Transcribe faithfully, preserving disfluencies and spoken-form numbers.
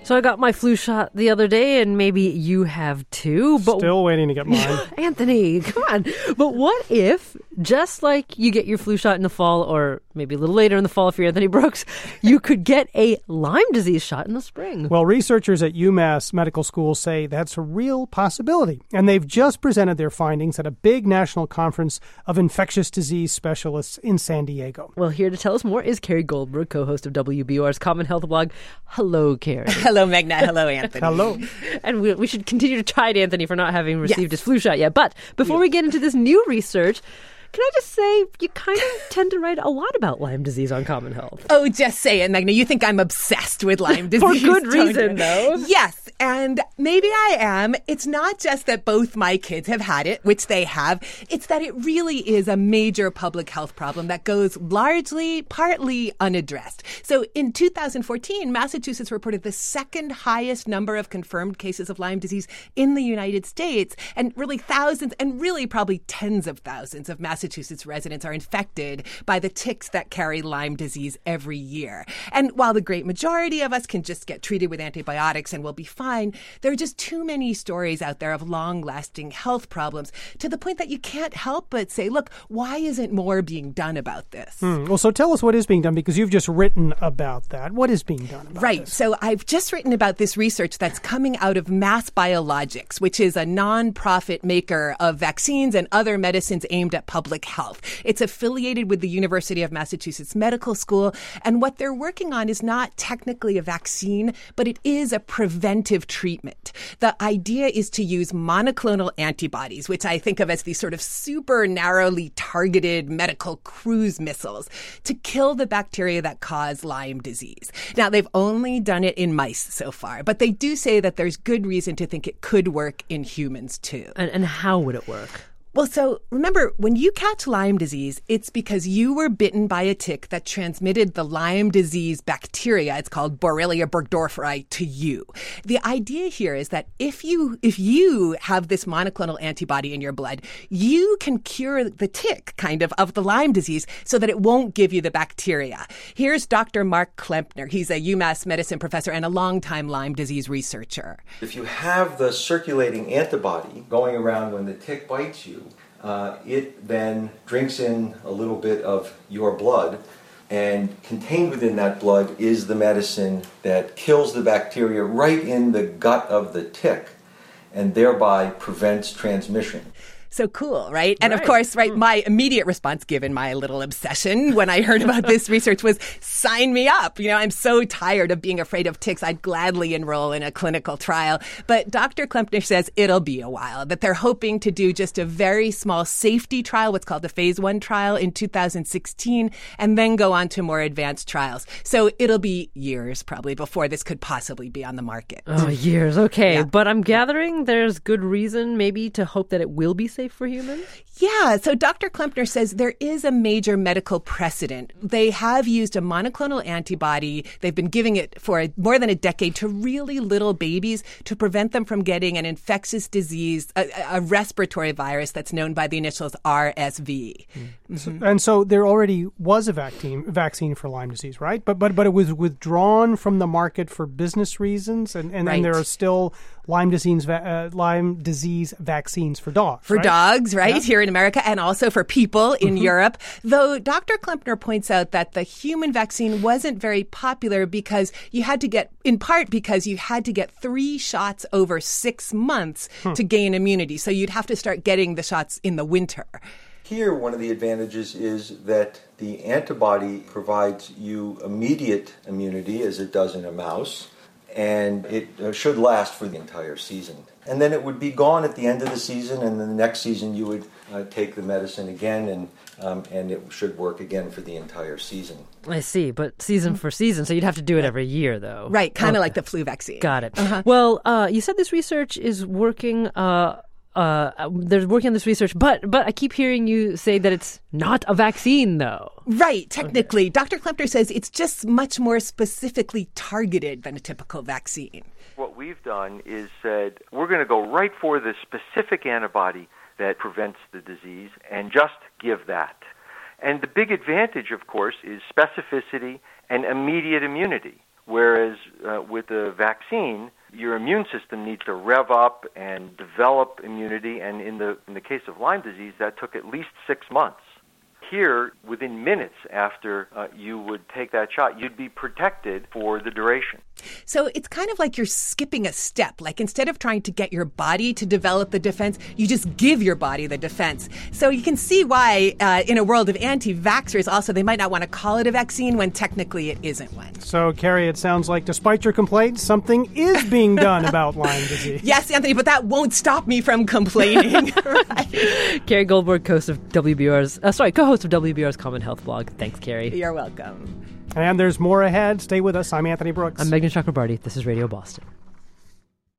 So I got my flu shot the other day, and maybe you have too. But Still waiting to get mine. Anthony, come on. But what if, just like you get your flu shot in the fall, or maybe a little later in the fall if you're Anthony Brooks, you could get a Lyme disease shot in the spring? Well, researchers at UMass Medical School say that's a real possibility. And they've just presented their findings at a big national conference of infectious disease specialists in San Diego. Well, here to tell us more is Carrie Goldberg, co-host of W B O R's Common Health blog. Hello, Carrie. Hello, Magna. Hello, Anthony. Hello. And we, we should continue to chide Anthony for not having received Yes. his flu shot yet. But before Yeah. we get into this new research, can I just say you kind of tend to write a lot about Lyme disease on Common Health? Oh, just say it, Magna. You think I'm obsessed with Lyme disease. For good don't you? reason, though. Yes, and maybe I am. It's not just that both my kids have had it, which they have. It's that it really is a major public health problem that goes largely, partly unaddressed. So in two thousand fourteen, Massachusetts reported the second highest number of confirmed cases of Lyme disease in the United States. And really thousands, and really probably tens of thousands of Massachusetts Massachusetts residents are infected by the ticks that carry Lyme disease every year. And while the great majority of us can just get treated with antibiotics and we'll be fine, there are just too many stories out there of long-lasting health problems to the point that you can't help but say, look, why isn't more being done about this? Hmm. Well, so tell us what is being done, because you've just written about that. What is being done about Right. this? So I've just written about this research that's coming out of Mass Biologics, which is a nonprofit maker of vaccines and other medicines aimed at public health. It's affiliated with the University of Massachusetts Medical School, and what they're working on is not technically a vaccine, but it is a preventive treatment. The idea is to use monoclonal antibodies, which I think of as these sort of super narrowly targeted medical cruise missiles, to kill the bacteria that cause Lyme disease. Now, they've only done it in mice so far, but they do say that there's good reason to think it could work in humans too. And, and how would it work? Well, so remember, when you catch Lyme disease, it's because you were bitten by a tick that transmitted the Lyme disease bacteria, it's called Borrelia burgdorferi, to you. The idea here is that if you if you have this monoclonal antibody in your blood, you can cure the tick, kind of, of the Lyme disease so that it won't give you the bacteria. Here's Doctor Mark Klempner. He's a UMass medicine professor and a longtime Lyme disease researcher. If you have the circulating antibody going around when the tick bites you, Uh, it then drinks in a little bit of your blood, and contained within that blood is the medicine that kills the bacteria right in the gut of the tick and thereby prevents transmission. So cool, right? And Right. of course, right, my immediate response, given my little obsession when I heard about this research, was sign me up. You know, I'm so tired of being afraid of ticks. I'd gladly enroll in a clinical trial. But Doctor Klempner says it'll be a while, that they're hoping to do just a very small safety trial, what's called a phase one trial in two thousand sixteen, and then go on to more advanced trials. So it'll be years probably before this could possibly be on the market. Oh, years. Okay. Yeah. But I'm gathering there's good reason maybe to hope that it will be safe for humans? Yeah, so Doctor Klempner says there is a major medical precedent. They have used a monoclonal antibody. They've been giving it for a, more than a decade to really little babies to prevent them from getting an infectious disease, a, a respiratory virus that's known by the initials R S V. Mm-hmm. So, and so there already was a vaccine vaccine for Lyme disease, right? But but but it was withdrawn from the market for business reasons, and, and, Right. and there are still Lyme disease va- uh, Lyme disease vaccines for dogs. For right? dogs, right, Yeah. here in America, and also for people in Mm-hmm. Europe. Though Doctor Klempner points out that the human vaccine wasn't very popular because you had to get, in part because you had to get three shots over six months Hmm. to gain immunity. So you'd have to start getting the shots in the winter. Here, one of the advantages is that the antibody provides you immediate immunity, as it does in a mouse, and it uh, should last for the entire season. And then it would be gone at the end of the season, and then the next season you would uh, take the medicine again, and um, and it should work again for the entire season. I see, but season for season, so you'd have to do it every year, though. Right, kind of Okay. like the flu vaccine. Got it. Uh-huh. Well, uh, you said this research is working. Uh, uh, they're working on this research, but but I keep hearing you say that it's not a vaccine, though. Right, technically. Okay. Doctor Klempner says it's just much more specifically targeted than a typical vaccine. What we've done is said we're going to go right for the specific antibody that prevents the disease and just give that. And the big advantage, of course, is specificity and immediate immunity. Whereas uh, with the vaccine, your immune system needs to rev up and develop immunity, and in the in the case of Lyme disease, that took at least six months. Here, within minutes after uh, you would take that shot, you'd be protected for the duration. So it's kind of like you're skipping a step. Like instead of trying to get your body to develop the defense, you just give your body the defense. So you can see why uh, in a world of anti-vaxxers also, they might not want to call it a vaccine when technically it isn't one. So, Carrie, it sounds like despite your complaints, something is being done about Lyme disease. Yes, Anthony, but that won't stop me from complaining. Right? Carrie Goldberg, host of W B R's, uh, sorry, co-host of W B R's Common Health blog. Thanks, Carrie. You're welcome. And there's more ahead. Stay with us. I'm Anthony Brooks. I'm Megan Chakrabarty. This is Radio Boston.